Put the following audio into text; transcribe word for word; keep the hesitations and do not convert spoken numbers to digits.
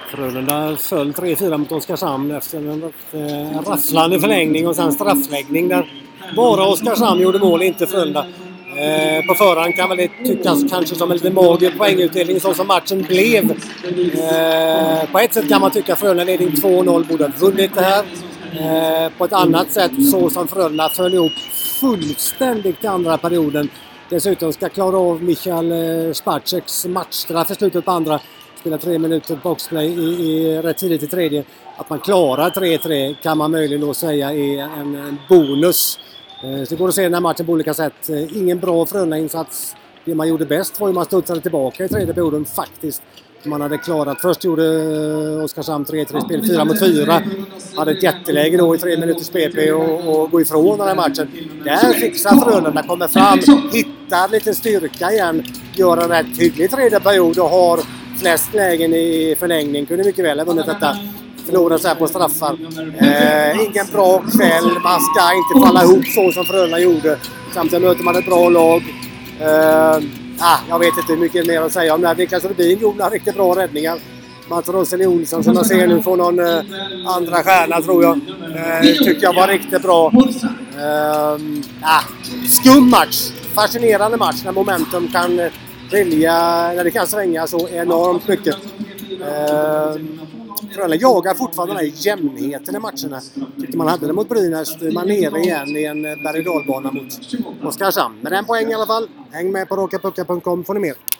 Frölunda föll tre fyra mot Oskarshamn efter en eh, rafflande förlängning och sen straffläggning där bara Oskarshamn gjorde mål, inte Frölunda. Eh, på förhand kan väl det tyckas kanske som en lite mager poängutdelning så som matchen blev. Eh, på ett sätt kan man tycka Frölunda ledning två noll borde ha vunnit det här. Eh, på ett annat sätt så som Frölunda föll ihop fullständigt i andra perioden. Dessutom ska klara av Michael eh, Spaceks matchstraff i slutet på andra. Spela tre minuter boxplay i, i, rätt tidigt i tredje. Att man klarar tre tre kan man möjligen då säga är en, en bonus. Eh, så det går att se den här matchen på olika sätt. Eh, ingen bra Frölunda-insats. Det man gjorde bäst var ju man studsade tillbaka i tredje perioden faktiskt. Man hade klarat. Först gjorde uh, Oskarshamn tre tre spel fyra mot fyra. Hade ett jätteläge då i tre minuters P P och, och gå ifrån den här matchen. Där fixar Frölunda, kommer fram, hittar lite styrka igen. Gör en rätt hygglig tredje period och har flest lägen i förlängning. Kunde mycket väl ha vunnit detta. Förlorar så här på straffar. Eh, ingen bra kväll. Man ska inte falla ihop så som Frölunda gjorde. Samtidigt möter man ett bra lag. Eh, Ah, jag vet inte hur mycket mer att säga om det här. Niklas Rubin gjorde riktigt bra räddningar. Mats Rossel Olsson som man ser nu får någon eh, andra stjärna tror jag. Eh, tycker jag var riktigt bra. Eh, ah, skum match. Fascinerande match när momentum kan välja, när det kan svänga så enormt mycket. Eh, Frölunda jagar fortfarande den här jämnheten i matcherna. Tyckte man hade det mot Brynäs. Man nere igen i en berg- och dalbana mot Oskarshamn. Men en poäng i alla fall. Häng med på raka puckar punkt com får ni mer.